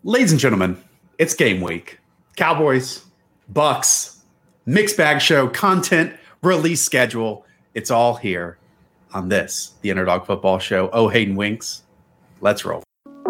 Ladies and gentlemen, it's game week. Cowboys, Bucks, mixed bag show, content, release schedule. It's all here on this, the Underdog Football Show. Oh, Hayden Winks. Let's roll.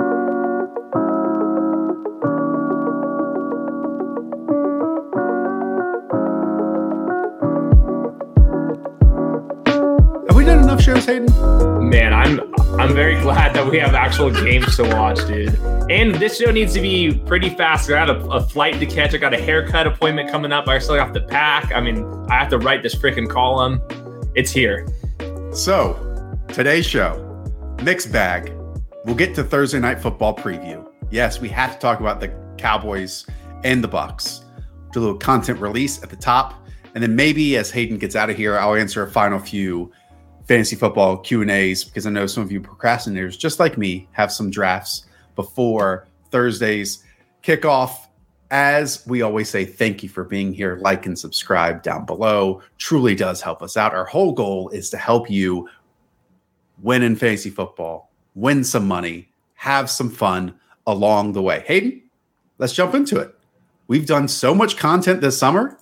Have we done enough shows, Hayden? Man, I'm very glad that we have actual games to watch, dude. And this show needs to be pretty fast. I got a flight to catch. I got a haircut appointment coming up. I still have to pack. I mean, I have to write this freaking column. It's here. So, today's show, mixed bag. We'll get to Thursday Night Football preview. Yes, we have to talk about the Cowboys and the Bucks. Do a little content release at the top. And then maybe as Hayden gets out of here, I'll answer a final few fantasy football Q&As because I know some of you procrastinators, just like me, have some drafts before Thursday's kickoff. As we always say, thank you for being here. Like and subscribe down below. Truly does help us out. Our whole goal is to help you win in fantasy football, win some money, have some fun along the way. Hayden, let's jump into it. We've done so much content this summer,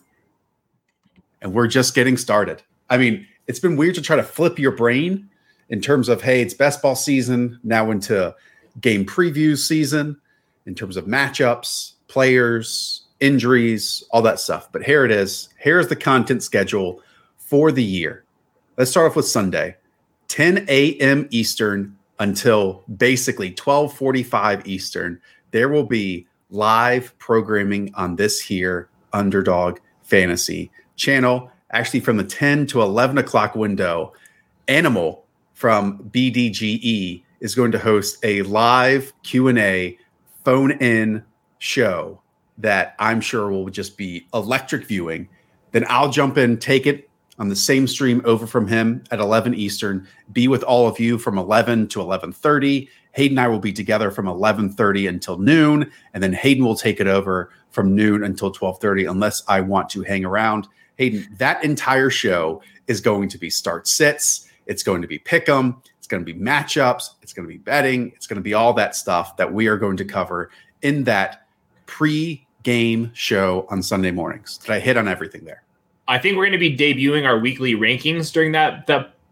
and we're just getting started. I mean, it's been weird to try to flip your brain in terms of, hey, it's best ball season, now into game preview season, in terms of matchups, players, injuries, all that stuff. But here it is. Here's the content schedule for the year. Let's start off with Sunday, 10 a.m. Eastern until basically 12:45 Eastern. There will be live programming on this here Underdog Fantasy channel. Actually, from the 10 to 11 o'clock window, Animal from BDGE is going to host a live Q&A phone-in show that I'm sure will just be electric viewing. Then I'll jump in, take it on the same stream over from him at 11 Eastern, be with all of you from 11 to 11:30. Hayden and I will be together from 11:30 until noon, and then Hayden will take it over from noon until 12:30 unless I want to hang around. Hayden, that entire show is going to be start sits. It's going to be pick 'em. It's going to be matchups. It's going to be betting. It's going to be all that stuff that we are going to cover in that pre-game show on Sunday mornings. Did I hit on everything there? I think we're going to be debuting our weekly rankings during that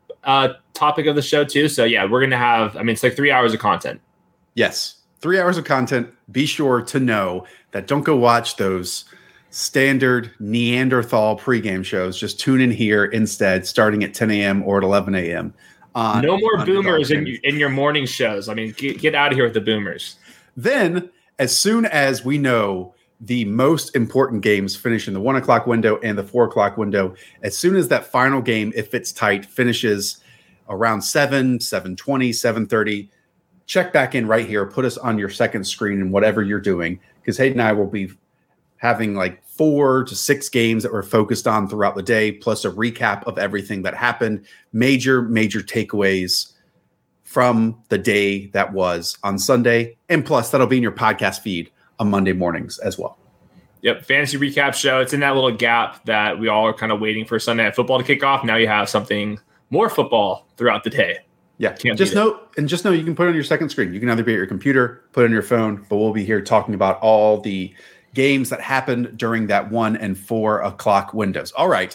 topic of the show too. So yeah, we're going to have, it's like 3 hours of content. Yes, 3 hours of content. Be sure to know that don't go watch those standard Neanderthal pregame shows. Just tune in here instead, starting at 10 a.m. or at 11 a.m. No more boomers in your morning shows. Get out of here with the boomers. Then, as soon as we know the most important games finish in the 1 o'clock window and the 4 o'clock window, as soon as that final game, if it's tight, finishes around 7:20, 7:30, check back in right here. Put us on your second screen in whatever you're doing, because Hayden and I will be having like 4 to 6 games that we're focused on throughout the day, plus a recap of everything that happened, major takeaways from the day that was on Sunday. And plus, that'll be in your podcast feed on Monday mornings as well. Yep, fantasy recap show. It's in that little gap that we all are kind of waiting for Sunday Night Football to kick off. Now you have something more football throughout the day. Yeah, just know you can put it on your second screen. You can either be at your computer, put it on your phone, but we'll be here talking about all the games that happened during that 1 and 4 o'clock windows. All right.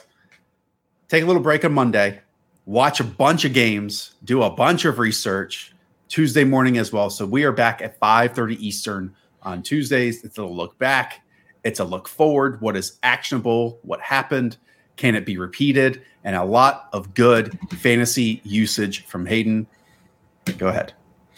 Take a little break on Monday. Watch a bunch of games. Do a bunch of research. Tuesday morning as well. So we are back at 5:30 Eastern on Tuesdays. It's a look back. It's a look forward. What is actionable? What happened? Can it be repeated? And a lot of good fantasy usage from Hayden. Go ahead.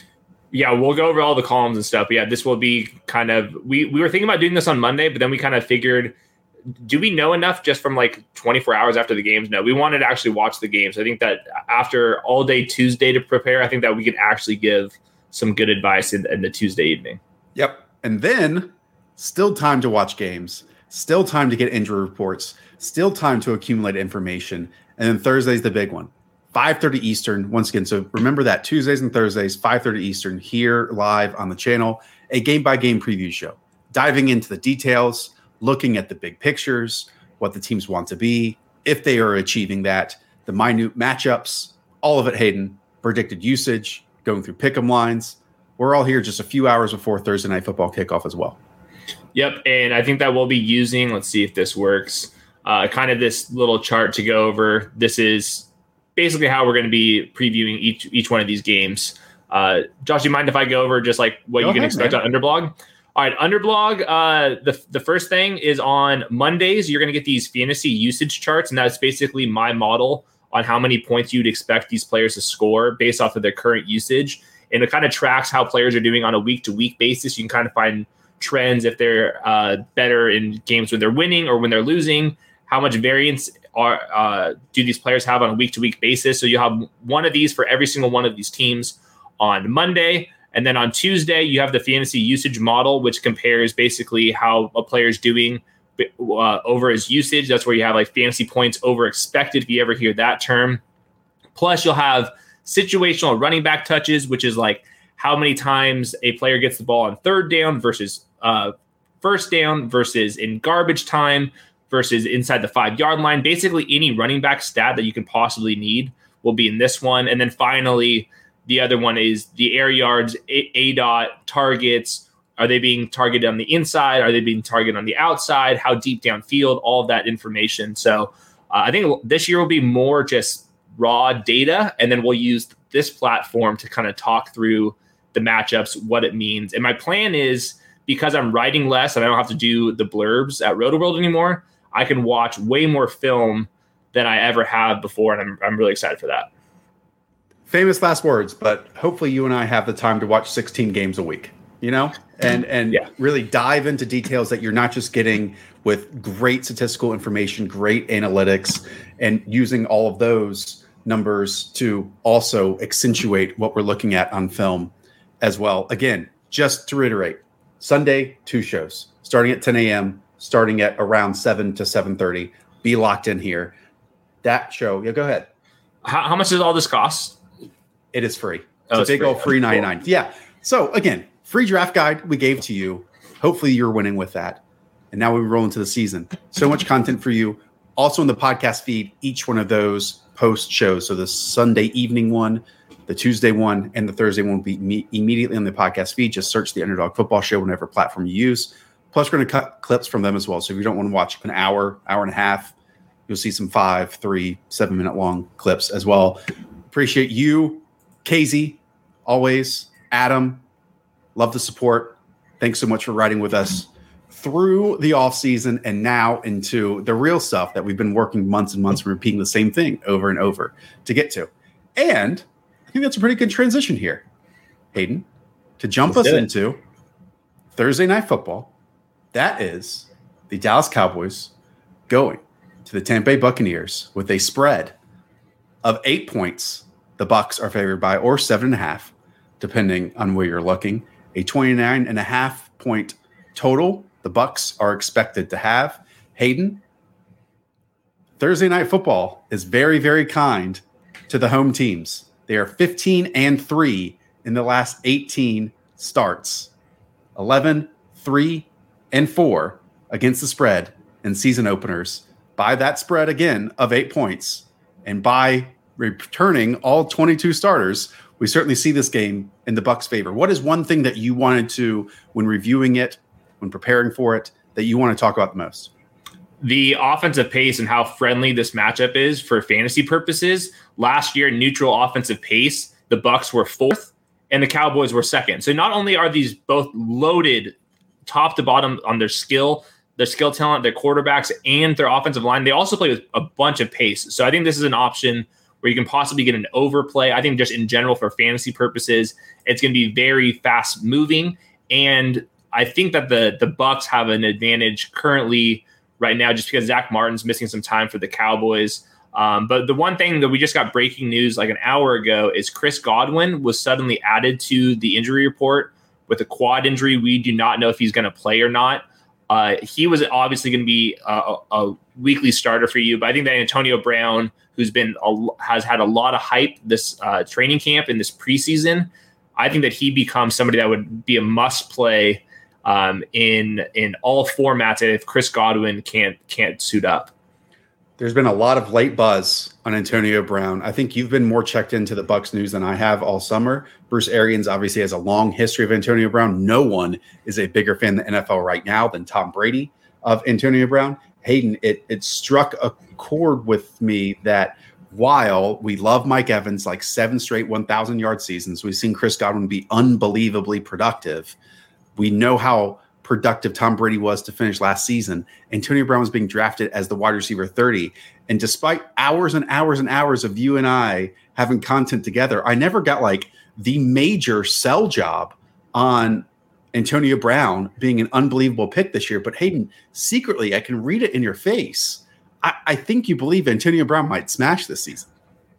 Yeah, we'll go over all the columns and stuff. But yeah, this will be kind of, we were thinking about doing this on Monday, but then we kind of figured, do we know enough just from like 24 hours after the games? No, we wanted to actually watch the games. I think that after all day Tuesday to prepare, I think that we could actually give some good advice in the Tuesday evening. Yep. And then still time to watch games, still time to get injury reports, still time to accumulate information. And then Thursday's the big one. 5:30 Eastern, once again. So remember that Tuesdays and Thursdays, 5:30 Eastern, here live on the channel, a game-by-game preview show, diving into the details, looking at the big pictures, what the teams want to be, if they are achieving that, the minute matchups, all of it, Hayden, predicted usage, going through pick'em lines, we're all here just a few hours before Thursday Night Football kickoff as well. Yep, and I think that we'll be using, let's see if this works, kind of this little chart to go over. This is basically how we're going to be previewing each one of these games. Josh, do you mind if I go over just like what you can expect on Underblog? All right, Underblog, the first thing is on Mondays, you're going to get these fantasy usage charts, and that's basically my model on how many points you'd expect these players to score based off of their current usage. And it kind of tracks how players are doing on a week-to-week basis. You can kind of find trends if they're better in games when they're winning or when they're losing. How much variance do these players have on a week-to-week basis? So you have one of these for every single one of these teams on Monday. And then on Tuesday, you have the fantasy usage model, which compares basically how a player is doing over his usage. That's where you have like fantasy points over expected, if you ever hear that term. Plus, you'll have situational running back touches, which is like how many times a player gets the ball on third down versus first down versus in garbage time versus inside the 5-yard line. Basically, any running back stat that you can possibly need will be in this one. And then finally, the other one is the air yards, ADOT, targets. Are they being targeted on the inside? Are they being targeted on the outside? How deep downfield? All of that information. So I think this year will be more just raw data, and then we'll use this platform to kind of talk through the matchups, what it means. And my plan is, because I'm writing less and I don't have to do the blurbs at RotoWorld anymore, I can watch way more film than I ever have before, and I'm really excited for that. Famous last words, but hopefully you and I have the time to watch 16 games a week, and really dive into details that you're not just getting with great statistical information, great analytics, and using all of those numbers to also accentuate what we're looking at on film as well. Again, just to reiterate, Sunday, 2 shows, starting at 10 a.m., starting at around 7 to 7:30. Be locked in here. That show, go ahead. How much does all this cost? It is free. It's a big old free 99. Cool. Yeah. So again, free draft guide we gave to you. Hopefully you're winning with that. And now we roll into the season. So much content for you. Also in the podcast feed, each one of those post shows. So the Sunday evening one, the Tuesday one, and the Thursday one will be immediately on the podcast feed. Just search the Underdog Football Show, whenever platform you use. Plus, we're going to cut clips from them as well. So if you don't want to watch an hour and a half, you'll see some 5, 3, 7-minute long clips as well. Appreciate you, Casey, always. Adam, love the support. Thanks so much for riding with us through the off season and now into the real stuff that we've been working months and months repeating the same thing over and over to get to. And I think that's a pretty good transition here, Hayden, to jump us into Thursday Night Football. That is the Dallas Cowboys going to the Tampa Bay Buccaneers with a spread of 8 points. The Bucs are favored by, or 7.5, depending on where you're looking. A 29.5 point total the Bucs are expected to have. Hayden, Thursday Night Football is very, very kind to the home teams. They are 15-3 in the last 18 starts. 11, 3, and 4 against the spread in season openers. By that spread again of 8 points, and by returning all 22 starters, we certainly see this game in the Bucs' favor. What is one thing that you wanted to, when reviewing it, when preparing for it, that you want to talk about the most? The offensive pace and how friendly this matchup is for fantasy purposes. Last year, neutral offensive pace, the Bucs were 4th and the Cowboys were 2nd. So not only are these both loaded top to bottom on their skill talent, their quarterbacks, and their offensive line, they also play with a bunch of pace. So I think this is an option where you can possibly get an overplay. I think just in general for fantasy purposes, it's going to be very fast moving. And I think that the Bucs have an advantage currently right now just because Zach Martin's missing some time for the Cowboys. But the one thing that we just got breaking news like an hour ago is Chris Godwin was suddenly added to the injury report with a quad injury. We do not know if he's going to play or not. He was obviously going to be a weekly starter for you, but I think that Antonio Brown, has had a lot of hype this training camp in this preseason, I think that he becomes somebody that would be a must play in all formats if Chris Godwin can't suit up. There's been a lot of late buzz on Antonio Brown. I think you've been more checked into the Bucs news than I have all summer. Bruce Arians obviously has a long history of Antonio Brown. No one is a bigger fan of the NFL right now than Tom Brady of Antonio Brown. Hayden, it struck a chord with me that while we love Mike Evans, like 7 straight 1,000-yard seasons, we've seen Chris Godwin be unbelievably productive. We know how productive Tom Brady was to finish last season. Antonio Brown was being drafted as the wide receiver 30. And despite hours and hours and hours of you and I having content together, I never got like the major sell job on Antonio Brown being an unbelievable pick this year. But Hayden, secretly, I can read it in your face. I think you believe Antonio Brown might smash this season.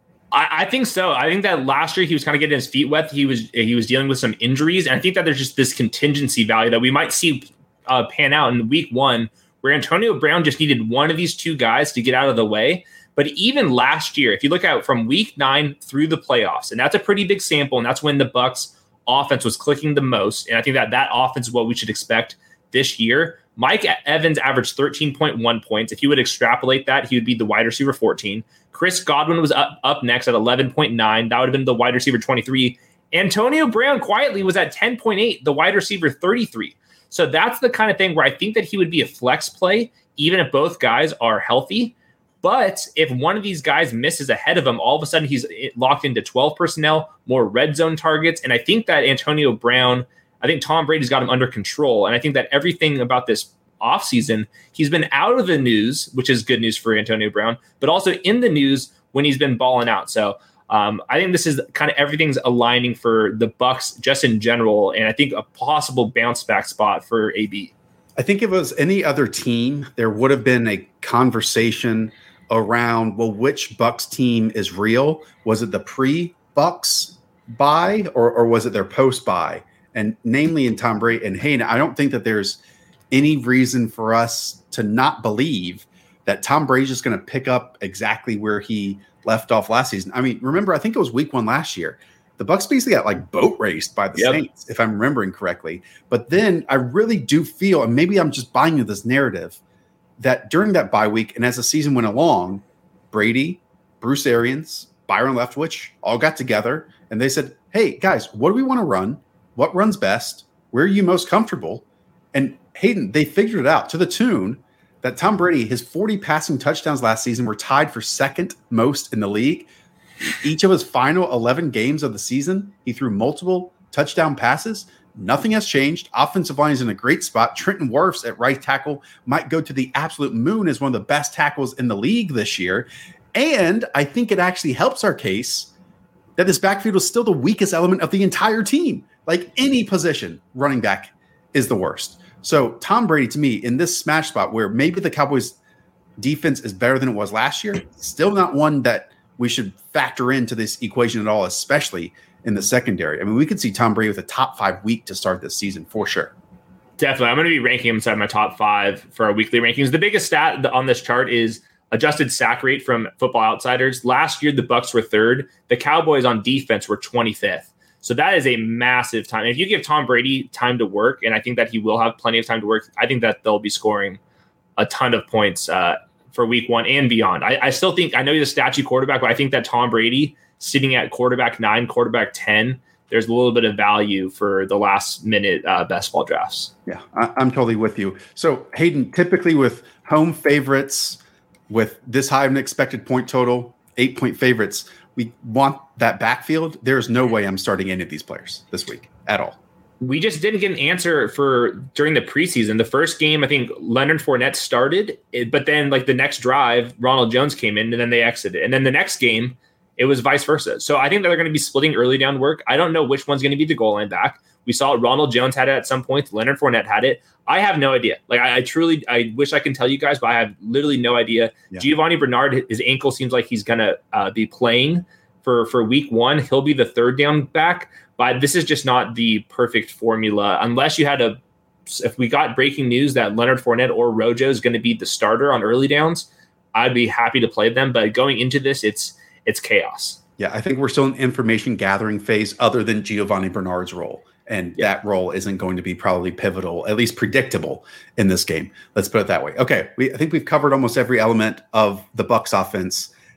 I think so. I think that last year he was kind of getting his feet wet. He was dealing with some injuries. And I think that there's just this contingency value that we might see pan out in week 1, where Antonio Brown just needed one of these two guys to get out of the way. But even last year, if you look at from week 9 through the playoffs, and that's a pretty big sample, and that's when the Bucs offense was clicking the most. And I think that offense is what we should expect this year. Mike Evans averaged 13.1 points. If you would extrapolate that, he would be the wide receiver 14. Chris Godwin was up next at 11.9. That would have been the wide receiver 23. Antonio Brown quietly was at 10.8, the wide receiver 33. So that's the kind of thing where I think that he would be a flex play, even if both guys are healthy. But if one of these guys misses ahead of him, all of a sudden he's locked into 12 personnel, more red zone targets. And I think that Antonio Brown, I think Tom Brady's got him under control. And I think that everything about this offseason, he's been out of the news, which is good news for Antonio Brown, but also in the news when he's been balling out. So I think this is kind of everything's aligning for the Bucs just in general. And I think a possible bounce back spot for AB. I think if it was any other team, there would have been a conversation around, well, which Bucs team is real? Was it the pre-Bucs buy or was it their post-buy? And namely in Tom Brady and Hayden, I don't think that there's any reason for us to not believe that Tom Brady's just going to pick up exactly where he left off last season. I mean, remember, I think it was week 1 last year. The Bucs basically got like boat raced by the Saints, if I'm remembering correctly. But then I really do feel, and maybe I'm just buying into this narrative, that during that bye week and as the season went along, Brady, Bruce Arians, Byron Leftwich all got together and they said, hey, guys, what do we want to run? What runs best? Where are you most comfortable? And Hayden, they figured it out to the tune that Tom Brady, his 40 passing touchdowns last season were tied for second most in the league. Each of his final 11 games of the season, he threw multiple touchdown passes. Nothing has changed. Offensive line is in a great spot. Trenton Wirfs at right tackle might go to the absolute moon as one of the best tackles in the league this year. And I think it actually helps our case that this backfield is still the weakest element of the entire team. Like any position, running back is the worst. So Tom Brady, to me, in this smash spot where maybe the Cowboys defense is better than it was last year, still not one that we should factor into this equation at all, especially in the secondary. I mean, we could see Tom Brady with a top 5 week to start this season for sure. Definitely. I'm going to be ranking him inside my top 5 for our weekly rankings. The biggest stat on this chart is adjusted sack rate from Football Outsiders. Last year, the Bucs were 3rd. The Cowboys on defense were 25th. So that is a massive time. If you give Tom Brady time to work, and I think that he will have plenty of time to work, I think that they'll be scoring a ton of points for week 1 and beyond. I still think, I know he's a statue quarterback, but I think that Tom Brady sitting at quarterback 9, quarterback 10, there's a little bit of value for the last minute best ball drafts. Yeah, I'm totally with you. So Hayden, typically with home favorites, with this high of an expected point total, 8-point favorites, we want that backfield. There's no way I'm starting any of these players this week at all. We just didn't get an answer for during the preseason. The first game, I think Leonard Fournette started, but then like the next drive, Ronald Jones came in and then they exited. And then the next game, it was vice versa. So I think that they're going to be splitting early down work. I don't know which one's going to be the goal line back. We saw Ronald Jones had it at some point. Leonard Fournette had it. I have no idea. Like I truly wish I can tell you guys, but I have literally no idea. Yeah. Giovanni Bernard, his ankle seems like he's going to be playing for week 1. He'll be the 3rd down back, but this is just not the perfect formula. Unless you had if we got breaking news that Leonard Fournette or Rojo is going to be the starter on early downs, I'd be happy to play them. But going into this, it's chaos. Yeah, I think we're still in information gathering phase other than Giovanni Bernard's role. And that role isn't going to be probably pivotal, at least predictable in this game. Let's put it that way. Okay, I think we've covered almost every element of the Bucs offense.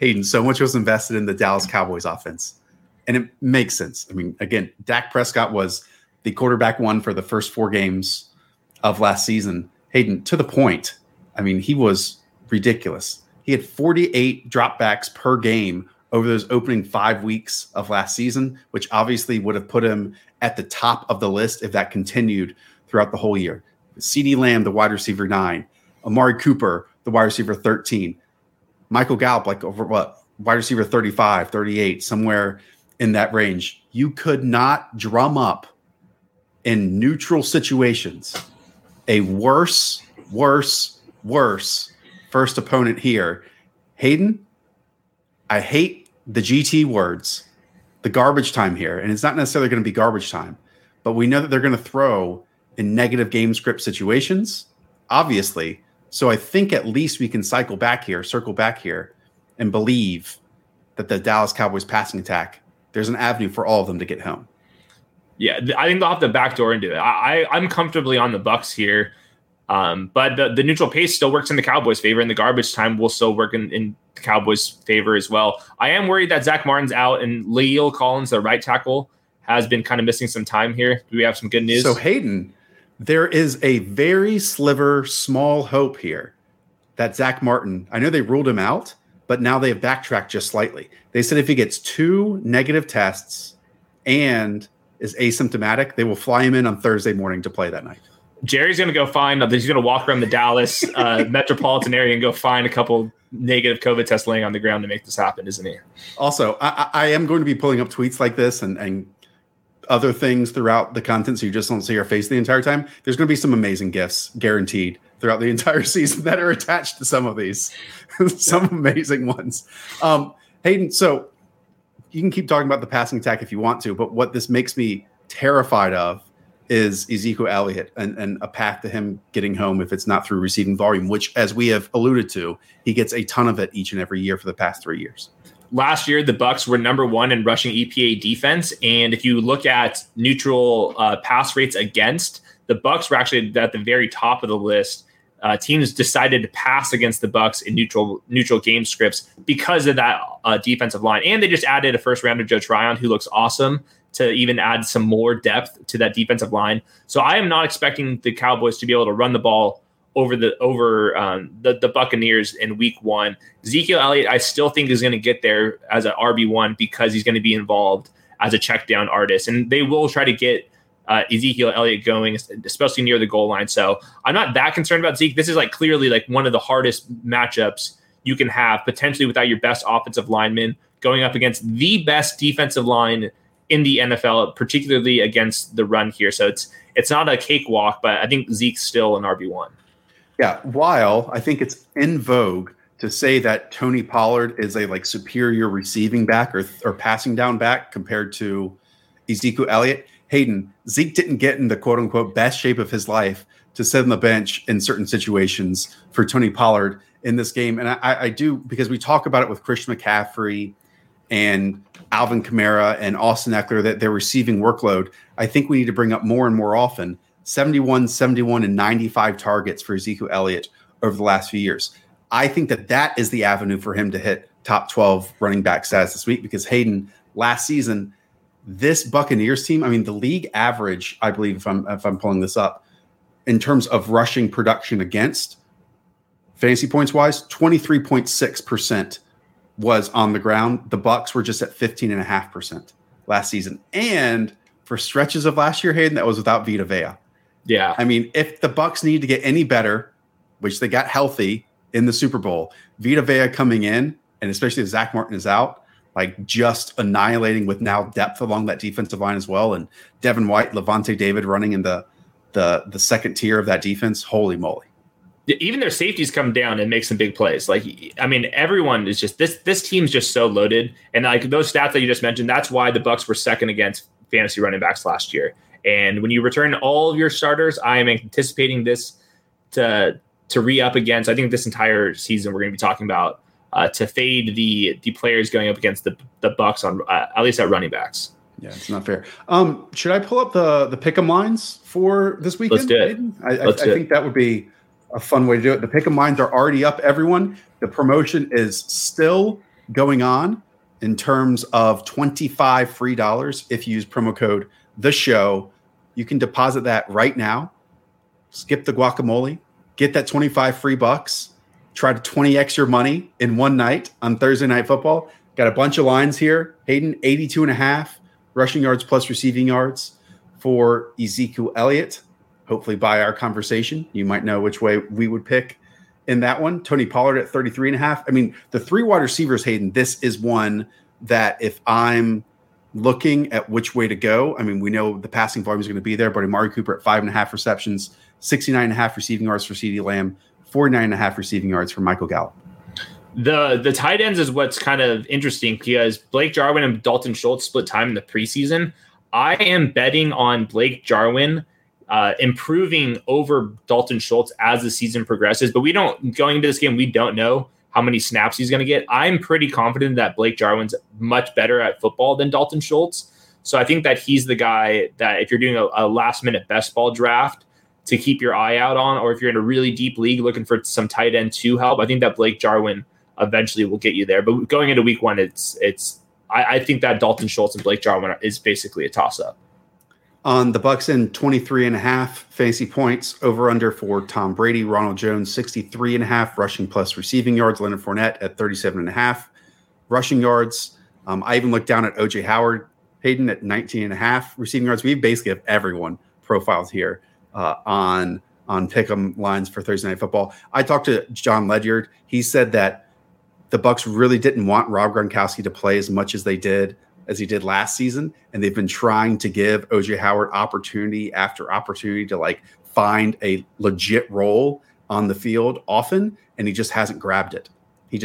Hayden, so much was invested in the Dallas Cowboys offense. And it makes sense. I mean, again, Dak Prescott was the quarterback one for the first 4 games of last season. Hayden, to the point, I mean, he was ridiculous. He had 48 dropbacks per game over those opening 5 weeks of last season, which obviously would have put him at the top of the list if that continued throughout the whole year. CeeDee Lamb, the wide receiver 9, Amari Cooper, the wide receiver 13, Michael Gallup, like over wide receiver 35, 38, somewhere in that range. You could not drum up in neutral situations a worse first opponent here. Hayden, I hate the GT words, the garbage time here. And it's not necessarily going to be garbage time, but we know that they're going to throw in negative game script situations, obviously. So I think at least we can circle back here and believe that the Dallas Cowboys passing attack, there's an avenue for all of them to get home. Yeah, I think they'll have the back door into it. I'm comfortably on the Bucs here, but the neutral pace still works in the Cowboys' favor, and the garbage time will still work in the Cowboys' favor as well. I am worried that Zach Martin's out, and La'el Collins, the right tackle, has been kind of missing some time here. Do we have some good news? So Hayden, there is a very small hope here that Zach Martin, I know they ruled him out, but now they have backtracked just slightly. They said if he gets 2 negative tests and is asymptomatic, they will fly him in on Thursday morning to play that night. Jerry's going to go he's going to walk around the Dallas metropolitan area and go find a couple negative COVID tests laying on the ground to make this happen, isn't he? Also, I am going to be pulling up tweets like this and other things throughout the content, so you just don't see our face the entire time. There's going to be some amazing gifts guaranteed throughout the entire season that are attached to some of these. Some amazing ones. Hayden, so you can keep talking about the passing attack if you want to, but what this makes me terrified of is Ezekiel Elliott and a path to him getting home if it's not through receiving volume, which, as we have alluded to, he gets a ton of it each and every year for the past 3 years. Last year, the Bucs were number 1 in rushing EPA defense, and if you look at neutral pass rates against, the Bucs were actually at the very top of the list. Teams decided to pass against the Bucs in neutral game scripts because of that defensive line, and they just added a first rounder, Joe Tryon, who looks awesome, to even add some more depth to that defensive line. So I am not expecting the Cowboys to be able to run the ball over the Buccaneers in week 1. Ezekiel Elliott, I still think, is going to get there as an RB1 because he's going to be involved as a check down artist. And they will try to get Ezekiel Elliott going, especially near the goal line. So I'm not that concerned about Zeke. This is clearly one of the hardest matchups you can have, potentially without your best offensive lineman going up against the best defensive line in the NFL, particularly against the run here. So it's not a cakewalk, but I think Zeke's still an RB1. Yeah, while I think it's in vogue to say that Tony Pollard is a superior receiving back or passing down back compared to Ezekiel Elliott, Hayden, Zeke didn't get in the quote unquote best shape of his life to sit on the bench in certain situations for Tony Pollard in this game. And I do, because we talk about it with Christian McCaffrey and Alvin Kamara and Austin Eckler, that their receiving workload, I think we need to bring up more and more often. 71, and 95 targets for Ezekiel Elliott over the last few years. I think that is the avenue for him to hit top 12 running back status this week, because Hayden, last season, this Buccaneers team, I mean, the league average, I believe, if I'm pulling this up, in terms of rushing production against, fantasy points wise, 23.6% was on the ground. The Bucs were just at 15.5% last season. And for stretches of last year, Hayden, that was without Vita Vea. Yeah. I mean, if the Bucs need to get any better, which they got healthy in the Super Bowl, Vita Vea coming in, and especially if Zach Martin is out, just annihilating with now depth along that defensive line as well. And Devin White, Levante David running in the second tier of that defense. Holy moly. Even their safeties come down and make some big plays. Everyone is just this team's just so loaded. And those stats that you just mentioned, that's why the Bucs were second against fantasy running backs last year. And when you return all of your starters, I am anticipating this to re-up against. I think this entire season we're going to be talking about to fade the players going up against the Bucs on at least at running backs. Yeah, it's not fair. Should I pull up the pick'em lines for this weekend? Let's do it. I think that would be a fun way to do it. The pick'em lines are already up, everyone. The promotion is still going on in terms of $25 free if you use promo code The Show. You can deposit that right now. Skip the guacamole. Get that 25 free bucks. Try to 20x your money in one night on Thursday Night Football. Got a bunch of lines here. Hayden, 82.5 rushing yards plus receiving yards for Ezekiel Elliott. Hopefully by our conversation, you might know which way we would pick in that one. Tony Pollard at 33.5. I mean, the three wide receivers, Hayden, this is one that if I'm looking at which way to go, I mean, we know the passing volume is going to be there, but Amari Cooper at 5.5 receptions, 69.5 receiving yards for CeeDee Lamb, 49.5 receiving yards for Michael Gallup. The tight ends is what's kind of interesting because Blake Jarwin and Dalton Schultz split time in the preseason. I am betting on Blake Jarwin improving over Dalton Schultz as the season progresses, but going into this game, we don't know how many snaps he's going to get. I'm pretty confident that Blake Jarwin's much better at football than Dalton Schultz. So I think that he's the guy that if you're doing a last minute best ball draft to keep your eye out on, or if you're in a really deep league looking for some tight end to help, I think that Blake Jarwin eventually will get you there. But going into week one, I think that Dalton Schultz and Blake Jarwin is basically a toss up. On the Bucks in 23.5 fantasy points, over under for Tom Brady, Ronald Jones 63.5 rushing plus receiving yards, Leonard Fournette at 37.5 rushing yards. I even looked down at OJ Howard, Hayden at 19.5 receiving yards. We basically have everyone profiled here on pick'em lines for Thursday Night Football. I talked to John Ledyard. He said that the Bucks really didn't want Rob Gronkowski to play as much as he did last season, and they've been trying to give OJ Howard opportunity after opportunity to like find a legit role on the field often, and he just hasn't grabbed it.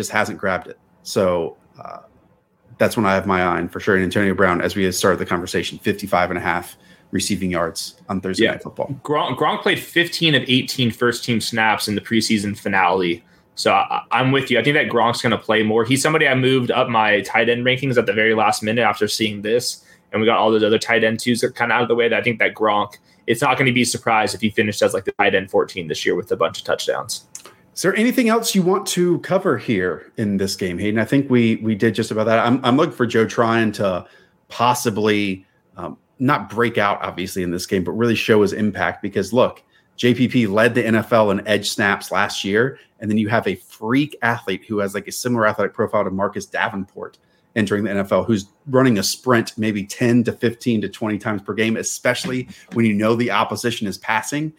So that's when I have my eye on for sure. And Antonio Brown, as we started the conversation, 55.5 receiving yards on Thursday Night Football. Gronk played 15 of 18 first-team snaps in the preseason finale. So I'm with you. I think that Gronk's going to play more. He's somebody I moved up my tight end rankings at the very last minute after seeing this. And we got all those other tight end twos kind of out of the way. That I think that Gronk, it's not going to be surprised if he finished as like the tight end 14 this year with a bunch of touchdowns. Is there anything else you want to cover here in this game, Hayden? I think we did just about that. I'm looking for Joe Tryon to possibly not break out, obviously, in this game, but really show his impact. Because, look, JPP led the NFL in edge snaps last year, and then you have a freak athlete who has like a similar athletic profile to Marcus Davenport entering the NFL, who's running a sprint maybe 10 to 15 to 20 times per game, especially when you know the opposition is passing.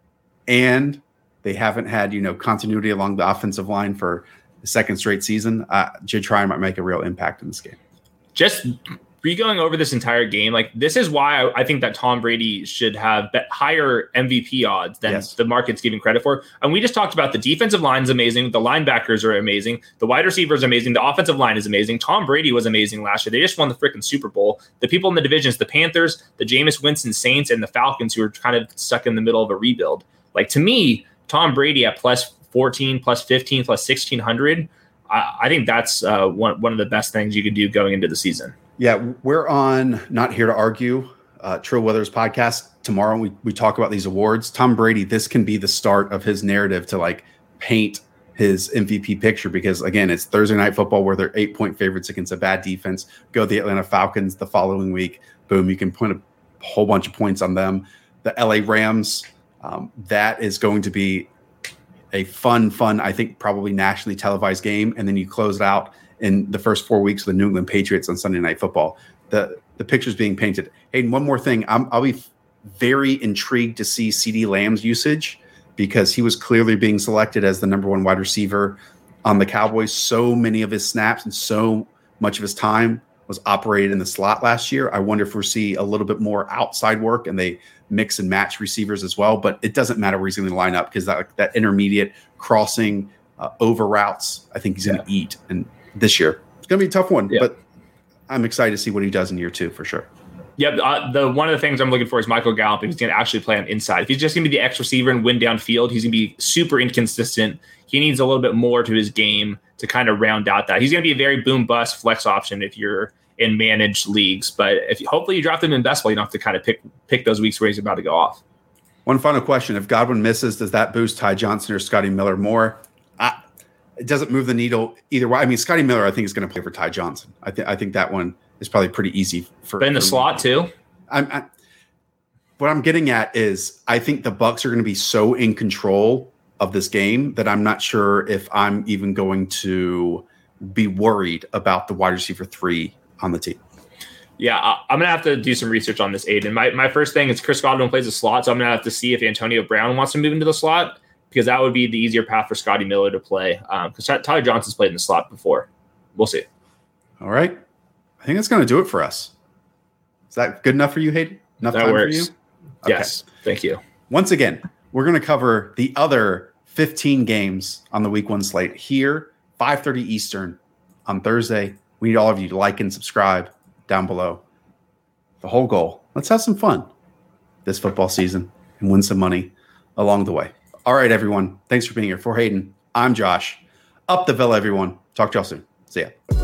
And they haven't had, continuity along the offensive line for the second straight season. Joe Tryon might make a real impact in this game. Just going over this entire game, like this is why I think that Tom Brady should have higher MVP odds than the market's giving credit for. And we just talked about the defensive line is amazing. The linebackers are amazing. The wide receivers are amazing. The offensive line is amazing. Tom Brady was amazing last year. They just won the freaking Super Bowl. The people in the divisions, the Panthers, the Jameis Winston Saints, and the Falcons, who are kind of stuck in the middle of a rebuild. Like, to me, Tom Brady at plus 14, plus 15, plus 1,600, I think that's one of the best things you could do going into the season. Yeah, we're on Not Here to Argue, Trill Weathers podcast. Tomorrow we talk about these awards. Tom Brady, this can be the start of his narrative to like paint his MVP picture, because again, it's Thursday Night Football where they're 8-point favorites against a bad defense. Go the Atlanta Falcons the following week. Boom, you can put a whole bunch of points on them. The LA Rams, that is going to be a fun, I think probably nationally televised game. And then you close it out in the first 4 weeks of the New England Patriots on Sunday Night Football. The picture's being painted. Hayden, one more thing. I'll be very intrigued to see CeeDee Lamb's usage, because he was clearly being selected as the number one wide receiver on the Cowboys. So many of his snaps and so much of his time was operated in the slot last year. I wonder if we'll see a little bit more outside work and they mix and match receivers as well. But it doesn't matter where he's going to line up, because that intermediate crossing over routes, I think he's going to eat. And this year, it's going to be a tough one, but I'm excited to see what he does in year two for sure. Yeah, one of the things I'm looking for is Michael Gallup. If he's going to actually play on inside. If he's just going to be the X receiver and win downfield, he's going to be super inconsistent. He needs a little bit more to his game to kind of round out that. He's going to be a very boom bust flex option if you're in managed leagues. But hopefully you draft him in best ball, you don't have to kind of pick those weeks where he's about to go off. One final question: if Godwin misses, does that boost Ty Johnson or Scotty Miller more? it doesn't move the needle either way. I mean, Scotty Miller, I think, is going to play for Ty Johnson. I think that one is probably pretty easy for. But in the slot too. What I'm getting at is I think the Bucs are going to be so in control of this game that I'm not sure if I'm even going to be worried about the wide receiver 3 on the team. Yeah, I'm going to have to do some research on this, Aiden. My first thing is Chris Godwin plays the slot, so I'm going to have to see if Antonio Brown wants to move into the slot, because that would be the easier path for Scotty Miller to play, because Tyler Johnson's played in the slot before. We'll see. All right. I think that's going to do it for us. Is that good enough for you, Hayden? Enough that time works. for you? Okay. Yes. Thank you. Once again, we're going to cover the other 15 games on the week 1 slate here, 5:30 Eastern on Thursday. We need all of you to like and subscribe down below. The whole goal, let's have some fun this football season and win some money along the way. All right, everyone. Thanks for being here. For Hayden, I'm Josh. Up the Villa, everyone. Talk to y'all soon. See ya.